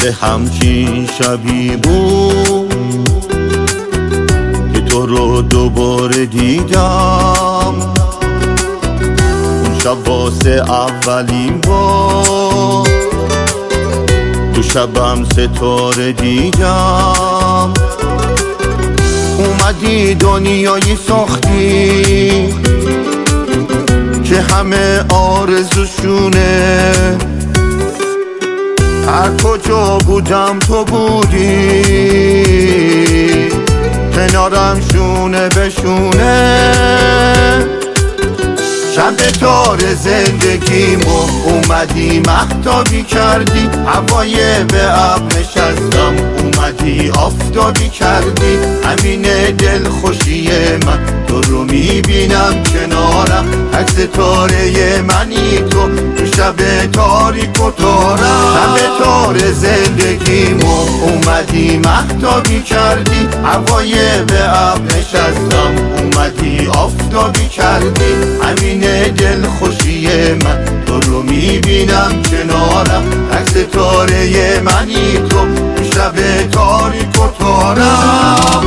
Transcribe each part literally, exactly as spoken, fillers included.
به همچین شبی بود که تو رو دوباره دیدم. اون شب واسه اولین بار تو شبم ستاره دیدم. اومدی دنیایی ساختی که همه آرزوشونه. هر کجا بودم تو بودی، کنارم شونه به شونه. شب تار زندگیمو اومدی مهتابی کردی. هوای به ابر نشستم اومدی آفتابی کردی. همین دل خوشی من تو رو میبینم کنارم. عکس ستاره منی تو تو شب تاریک و تارم. شب تار زندگیمو اومدی مهتابی کردی. هوای به ابر نشستم اومدی آفتابی کردی. همین دل خوشی من تو رو میبینم کنارم. عکس ستاره منی تو تو شب تاریک و تارم.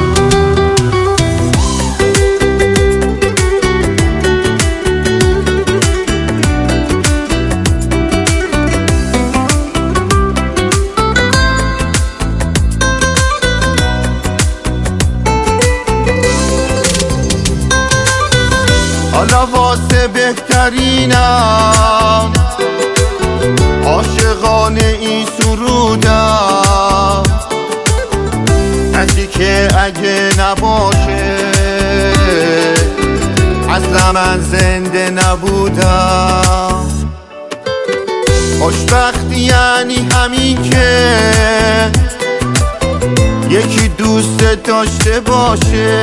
حالا واسه بهترینم عاشقانه این سرودم. کسی که اگه نباشه اصلا من زنده نبودم. خوشبختی یعنی همین که یکی دوست داشته باشه.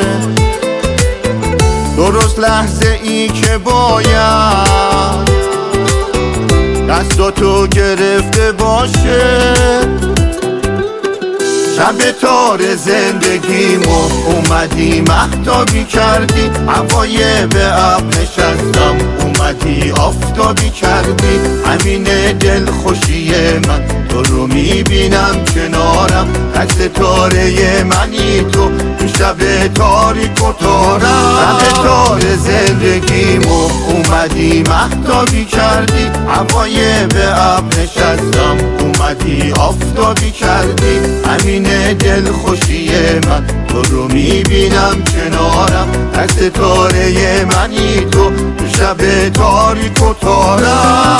درست لحظه ای که باید دستاتو گرفته باشه. شب تار زندگیمو اومدی مهتابی کردی. هوای به ابر نشستم اومدی آفتابی کردی. همین دل خوشی من تو رو میبینم کنارم. عکس ستاره منی تو تو شب تاریک و تارم. شب تار زندگیمو اومدی مهتابی کردی. هوای به ابر نشستم اومدی آفتابی کردی. همین دل خوشی من تو رو میبینم کنارم. عکس ستاره منی تو تو شب تاریک و تارم.